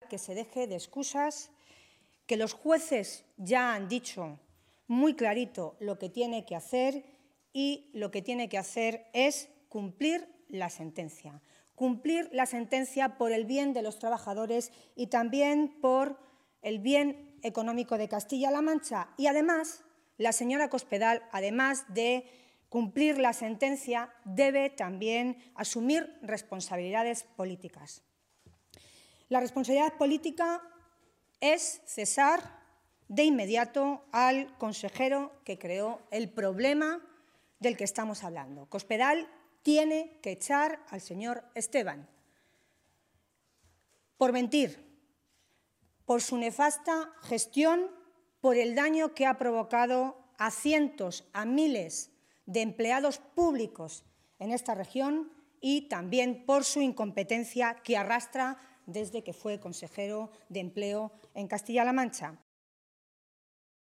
que se deje de excusas, que los jueces ya han dicho muy clarito lo que tiene que hacer y lo que tiene que hacer es cumplir la sentencia. Cumplir la sentencia por el bien de los trabajadores y también por el bien económico de Castilla-La Mancha. Y además, la señora Cospedal, además de cumplir la sentencia, debe también asumir responsabilidades políticas. La responsabilidad política es cesar de inmediato al consejero que creó el problema del que estamos hablando. Cospedal tiene que echar al señor Esteban por mentir, por su nefasta gestión, por el daño que ha provocado a cientos, a miles de empleados públicos en esta región y también por su incompetencia que arrastra desde que fue consejero de Empleo en Castilla-La Mancha.